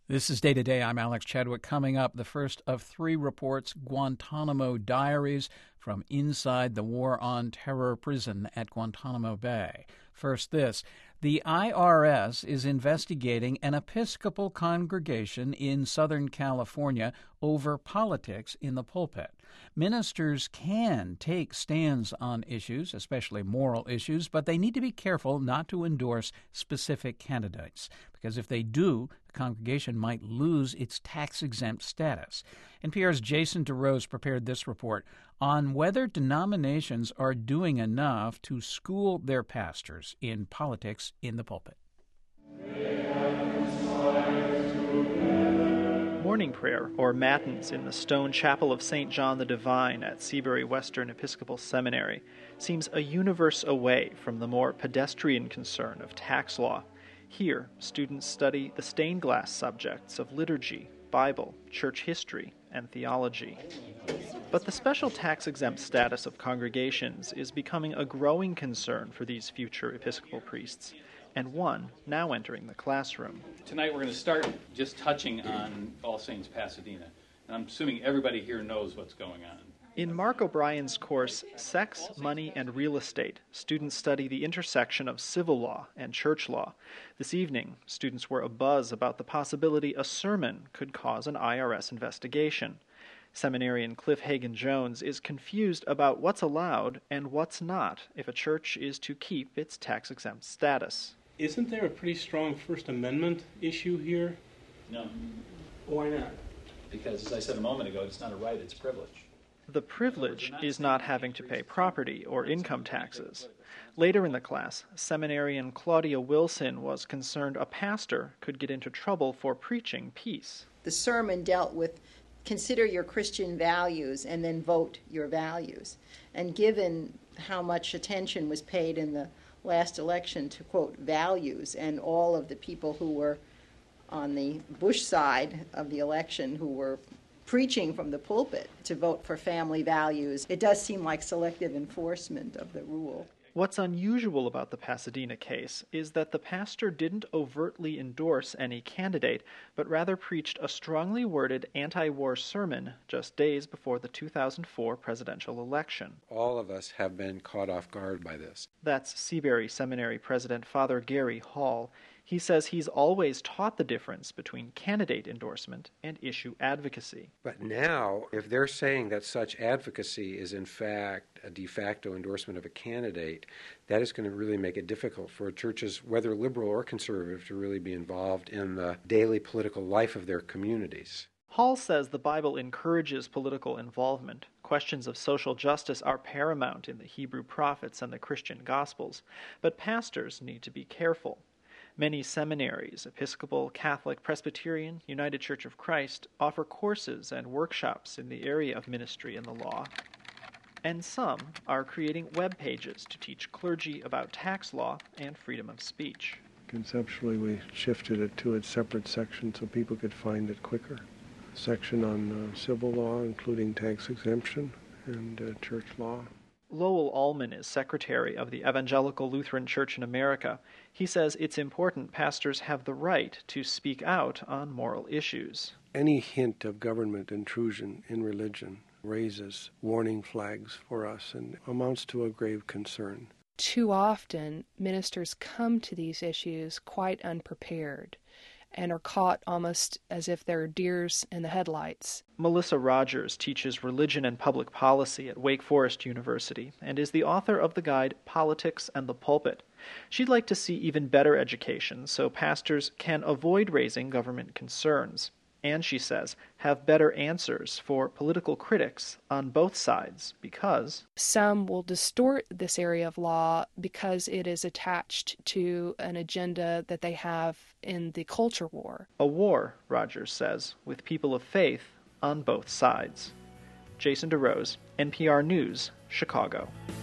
This is Day to Day. I'm Alex Chadwick. Coming up, the first of three reports, Guantanamo Diaries from inside the War on Terror prison at Guantanamo Bay. First, this. The IRS is investigating an Episcopal congregation in Southern California over politics in the pulpit. Ministers can take stands on issues, especially moral issues, but they need to be careful not to endorse specific candidates, because if they do, the congregation might lose its tax-exempt status. NPR's Jason DeRose prepared this report on whether denominations are doing enough to school their pastors in politics in the pulpit. Morning prayer, or matins, in the stone chapel of St. John the Divine at Seabury Western Episcopal Seminary seems a universe away from the more pedestrian concern of tax law. Here, students study the stained glass subjects of liturgy, Bible, church history, and theology. But the special tax-exempt status of congregations is becoming a growing concern for these future Episcopal priests, and one now entering the classroom. Tonight we're going to start just touching on All Saints Pasadena, and I'm assuming everybody here knows what's going on. In Mark O'Brien's course, Sex, Money, and Real Estate, students study the intersection of civil law and church law. This evening, students were abuzz about the possibility a sermon could cause an IRS investigation. Seminarian Cliff Hagan-Jones is confused about what's allowed and what's not if a church is to keep its tax-exempt status. Isn't there a pretty strong First Amendment issue here? No. Why not? Because, as I said a moment ago, it's not a right, it's a privilege. The privilege is not having to pay property or income taxes. Later in the class, seminarian Claudia Wilson was concerned a pastor could get into trouble for preaching peace. The sermon dealt with consider your Christian values and then vote your values. And given how much attention was paid in the last election to, quote, values, and all of the people who were on the Bush side of the election who were preaching from the pulpit to vote for family values, it does seem like selective enforcement of the rule. What's unusual about the Pasadena case is that the pastor didn't overtly endorse any candidate, but rather preached a strongly worded anti-war sermon just days before the 2004 presidential election. All of us have been caught off guard by this. That's Seabury Seminary President Father Gary Hall. He says he's always taught the difference between candidate endorsement and issue advocacy. But now, if they're saying that such advocacy is in fact a de facto endorsement of a candidate, that is going to really make it difficult for churches, whether liberal or conservative, to really be involved in the daily political life of their communities. Hall says the Bible encourages political involvement. Questions of social justice are paramount in the Hebrew prophets and the Christian Gospels, but pastors need to be careful. Many seminaries, Episcopal, Catholic, Presbyterian, United Church of Christ, offer courses and workshops in the area of ministry and the law. And some are creating web pages to teach clergy about tax law and freedom of speech. Conceptually, we shifted it to a separate section so people could find it quicker. A section on civil law, including tax exemption, and church law. Lowell Allman is secretary of the Evangelical Lutheran Church in America. He says it's important pastors have the right to speak out on moral issues. Any hint of government intrusion in religion raises warning flags for us and amounts to a grave concern. Too often, ministers come to these issues quite unprepared and are caught almost as if they're deers in the headlights. Melissa Rogers teaches religion and public policy at Wake Forest University and is the author of the guide Politics and the Pulpit. She'd like to see even better education so pastors can avoid raising government concerns. And, she says, have better answers for political critics on both sides because some will distort this area of law because it is attached to an agenda that they have in the culture war. A war, Rogers says, with people of faith on both sides. Jason DeRose, NPR News, Chicago.